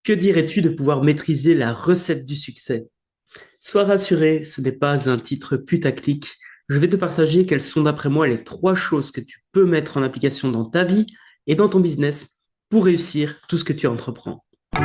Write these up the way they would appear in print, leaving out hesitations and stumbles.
Que dirais-tu de pouvoir maîtriser la recette du succès? Sois rassuré, ce n'est pas un titre putaclic. Je vais te partager quelles sont d'après moi les trois choses que tu peux mettre en application dans ta vie et dans ton business pour réussir tout ce que tu entreprends.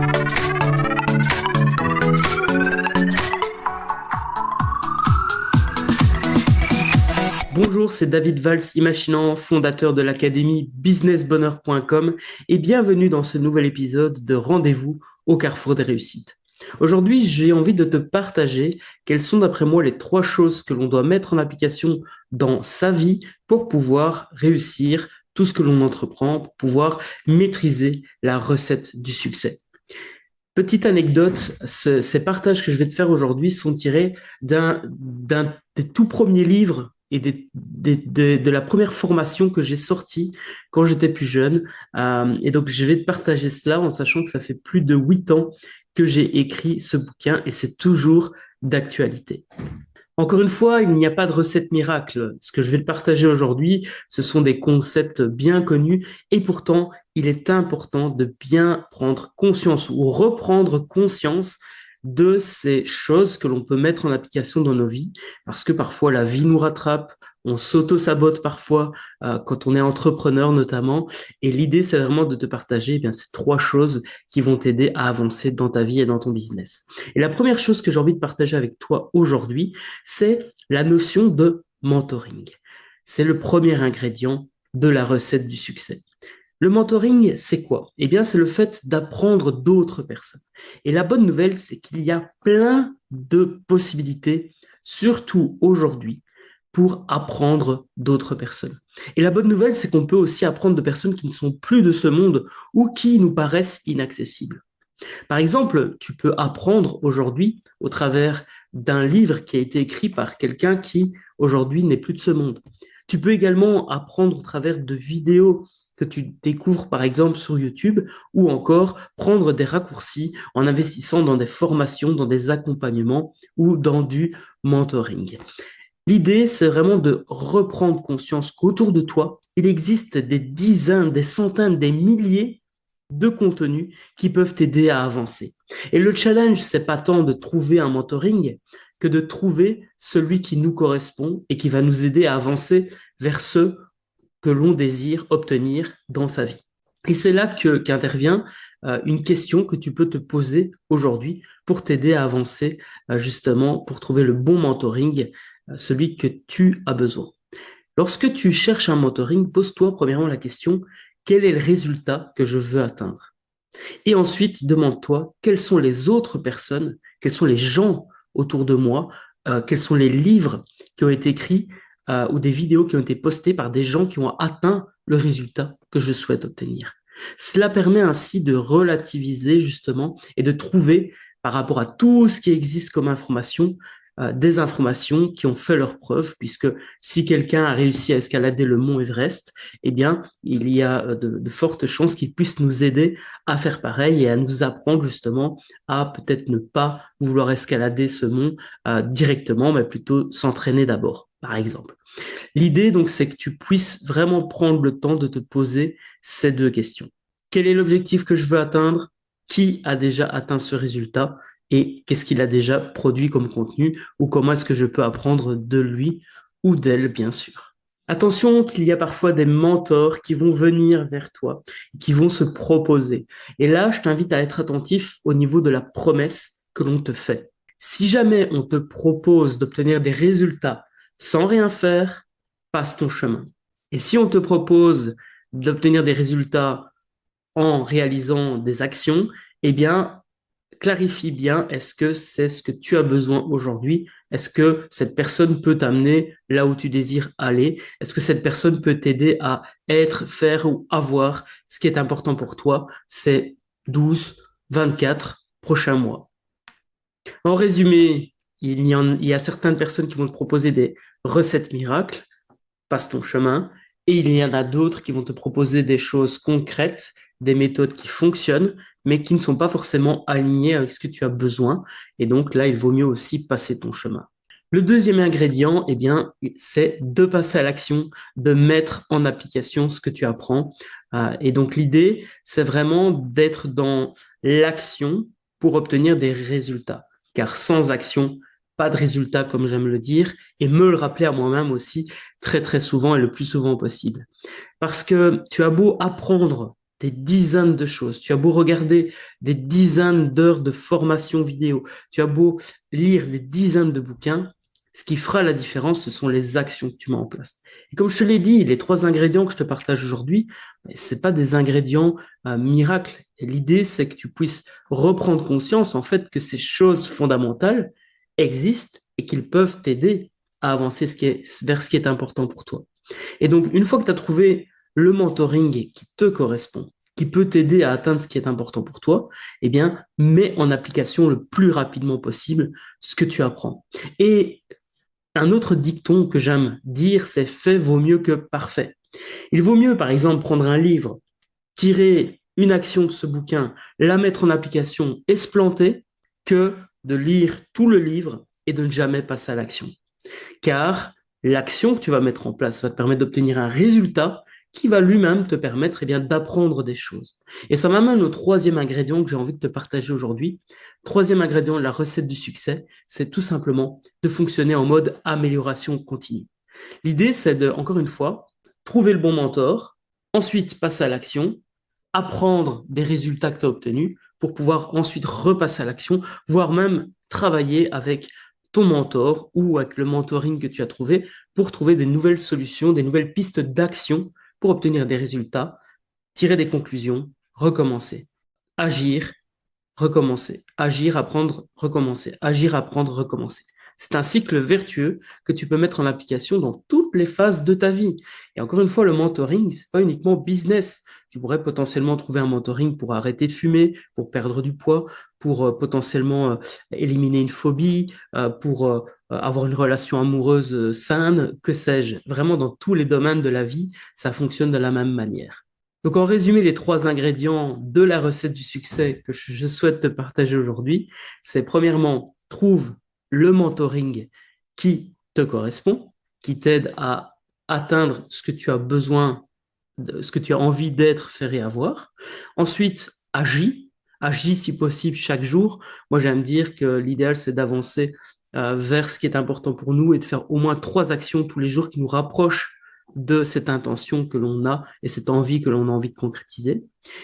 Bonjour, c'est David Valls, imaginant, fondateur de l'académie businessbonheur.com et bienvenue dans ce nouvel épisode de Rendez-vous au carrefour des réussites. Aujourd'hui, j'ai envie de te partager quelles sont d'après moi les trois choses que l'on doit mettre en application dans sa vie pour pouvoir réussir tout ce que l'on entreprend, pour pouvoir maîtriser la recette du succès. Petite anecdote, ces partages que je vais te faire aujourd'hui sont tirés d'un des tout premiers livres et de la première formation que j'ai sortie quand j'étais plus jeune. Et donc, je vais te partager cela en sachant que ça fait plus de 8 ans que j'ai écrit ce bouquin et c'est toujours d'actualité. Encore une fois, il n'y a pas de recette miracle. Ce que je vais te partager aujourd'hui, ce sont des concepts bien connus et pourtant, il est important de bien prendre conscience ou reprendre conscience de ces choses que l'on peut mettre en application dans nos vies parce que parfois la vie nous rattrape, on s'auto-sabote parfois quand on est entrepreneur notamment et l'idée c'est vraiment de te partager ces trois choses qui vont t'aider à avancer dans ta vie et dans ton business. Et la première chose que j'ai envie de partager avec toi aujourd'hui, c'est la notion de mentoring. C'est le premier ingrédient de la recette du succès. Le mentoring, c'est quoi? Eh bien, c'est le fait d'apprendre d'autres personnes. Et la bonne nouvelle, c'est qu'il y a plein de possibilités, surtout aujourd'hui, pour apprendre d'autres personnes. Et la bonne nouvelle, c'est qu'on peut aussi apprendre de personnes qui ne sont plus de ce monde ou qui nous paraissent inaccessibles. Par exemple, tu peux apprendre aujourd'hui au travers d'un livre qui a été écrit par quelqu'un qui aujourd'hui n'est plus de ce monde. Tu peux également apprendre au travers de vidéos que tu découvres par exemple sur YouTube ou encore prendre des raccourcis en investissant dans des formations, dans des accompagnements ou dans du mentoring. L'idée, c'est vraiment de reprendre conscience qu'autour de toi, il existe des dizaines, des centaines, des milliers de contenus qui peuvent t'aider à avancer. Et le challenge, c'est pas tant de trouver un mentoring que de trouver celui qui nous correspond et qui va nous aider à avancer vers ce que l'on désire obtenir dans sa vie. Et c'est là qu'intervient une question que tu peux te poser aujourd'hui pour t'aider à avancer justement, pour trouver le bon mentoring, celui que tu as besoin. Lorsque tu cherches un mentoring, pose-toi premièrement la question, quel est le résultat que je veux atteindre? Et ensuite, demande-toi quelles sont les autres personnes, quels sont les gens autour de moi, quels sont les livres qui ont été écrits ou des vidéos qui ont été postées par des gens qui ont atteint le résultat que je souhaite obtenir. Cela permet ainsi de relativiser justement et de trouver par rapport à tout ce qui existe comme information, des informations qui ont fait leurs preuves, puisque si quelqu'un a réussi à escalader le mont Everest, eh bien, il y a de fortes chances qu'il puisse nous aider à faire pareil et à nous apprendre justement à peut-être ne pas vouloir escalader ce mont directement, mais plutôt s'entraîner d'abord, par exemple. L'idée, donc, c'est que tu puisses vraiment prendre le temps de te poser ces deux questions. Quel est l'objectif que je veux atteindre? Qui a déjà atteint ce résultat? Et qu'est-ce qu'il a déjà produit comme contenu ou comment est-ce que je peux apprendre de lui ou d'elle, bien sûr. Attention qu'il y a parfois des mentors qui vont venir vers toi, qui vont se proposer. Et là, je t'invite à être attentif au niveau de la promesse que l'on te fait. Si jamais on te propose d'obtenir des résultats sans rien faire, passe ton chemin. Et si on te propose d'obtenir des résultats en réalisant des actions, eh bien, clarifie bien, est-ce que c'est ce que tu as besoin aujourd'hui? Est-ce que cette personne peut t'amener là où tu désires aller? Est-ce que cette personne peut t'aider à être, faire ou avoir? Ce qui est important pour toi, c'est 12, 24 prochains mois. En résumé, il y a certaines personnes qui vont te proposer des recettes miracles, passe ton chemin, et il y en a d'autres qui vont te proposer des choses concrètes, des méthodes qui fonctionnent, mais qui ne sont pas forcément alignées avec ce que tu as besoin. Et donc là, il vaut mieux aussi passer ton chemin. Le deuxième ingrédient, eh bien, c'est de passer à l'action, de mettre en application ce que tu apprends. Et donc l'idée, c'est vraiment d'être dans l'action pour obtenir des résultats. Car sans action, pas de résultat, comme j'aime le dire, et me le rappeler à moi-même aussi très très souvent et le plus souvent possible. Parce que tu as beau apprendre des dizaines de choses, tu as beau regarder des dizaines d'heures de formation vidéo, tu as beau lire des dizaines de bouquins, ce qui fera la différence, ce sont les actions que tu mets en place. Et comme je te l'ai dit, les 3 ingrédients que je te partage aujourd'hui, c'est pas des ingrédients miracles. Et l'idée, c'est que tu puisses reprendre conscience en fait que ces choses fondamentales existent et qu'ils peuvent t'aider à avancer vers ce qui est important pour toi. Et donc, une fois que tu as trouvé le mentoring qui te correspond, qui peut t'aider à atteindre ce qui est important pour toi, eh bien, mets en application le plus rapidement possible ce que tu apprends. Et un autre dicton que j'aime dire, c'est fait vaut mieux que parfait. Il vaut mieux, par exemple, prendre un livre, tirer une action de ce bouquin, la mettre en application et se planter, que de lire tout le livre et de ne jamais passer à l'action. Car l'action que tu vas mettre en place va te permettre d'obtenir un résultat qui va lui-même te permettre d'apprendre des choses. Et ça m'amène au 3e ingrédient que j'ai envie de te partager aujourd'hui. 3e ingrédient de la recette du succès, c'est tout simplement de fonctionner en mode amélioration continue. L'idée, c'est de, encore une fois, trouver le bon mentor, ensuite passer à l'action, apprendre des résultats que tu as obtenus pour pouvoir ensuite repasser à l'action, voire même travailler avec ton mentor ou avec le mentoring que tu as trouvé pour trouver des nouvelles solutions, des nouvelles pistes d'action pour obtenir des résultats, tirer des conclusions, recommencer, agir, recommencer, agir, apprendre, recommencer, agir, apprendre, recommencer. C'est un cycle vertueux que tu peux mettre en application dans toutes les phases de ta vie. Et encore une fois, le mentoring, c'est pas uniquement business. Tu pourrais potentiellement trouver un mentoring pour arrêter de fumer, pour perdre du poids, pour potentiellement éliminer une phobie, pour avoir une relation amoureuse saine, que sais-je. Vraiment, dans tous les domaines de la vie, ça fonctionne de la même manière. Donc, en résumé, les 3 ingrédients de la recette du succès que je souhaite te partager aujourd'hui, c'est premièrement, trouve le mentoring qui te correspond, qui t'aide à atteindre ce que tu as besoin, ce que tu as envie d'être, faire et avoir. Ensuite, agis. Agis si possible chaque jour. Moi, j'aime dire que l'idéal, c'est d'avancer vers ce qui est important pour nous et de faire au moins 3 actions tous les jours qui nous rapprochent de cette intention que l'on a et cette envie que l'on a envie de concrétiser.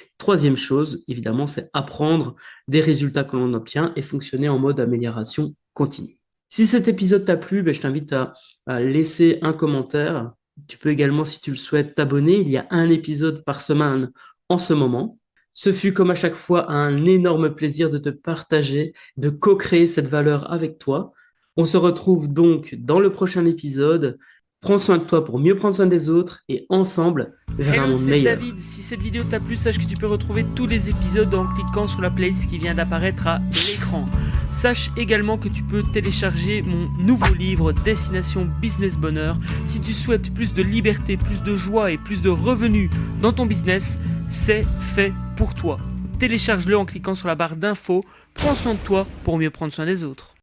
3e chose, évidemment, c'est apprendre des résultats que l'on obtient et fonctionner en mode amélioration continue. Si cet épisode t'a plu, je t'invite à laisser un commentaire. Tu peux également, si tu le souhaites, t'abonner. Il y a un épisode par semaine en ce moment. Ce fut comme à chaque fois un énorme plaisir de te partager, de co-créer cette valeur avec toi. On se retrouve donc dans le prochain épisode. Prends soin de toi pour mieux prendre soin des autres et ensemble vers un monde meilleur. Hello, c'est David. Si cette vidéo t'a plu, sache que tu peux retrouver tous les épisodes en cliquant sur la playlist qui vient d'apparaître à l'écran. Sache également que tu peux télécharger mon nouveau livre Destination Business Bonheur. Si tu souhaites plus de liberté, plus de joie et plus de revenus dans ton business, c'est fait pour toi. Télécharge-le en cliquant sur la barre d'infos. Prends soin de toi pour mieux prendre soin des autres.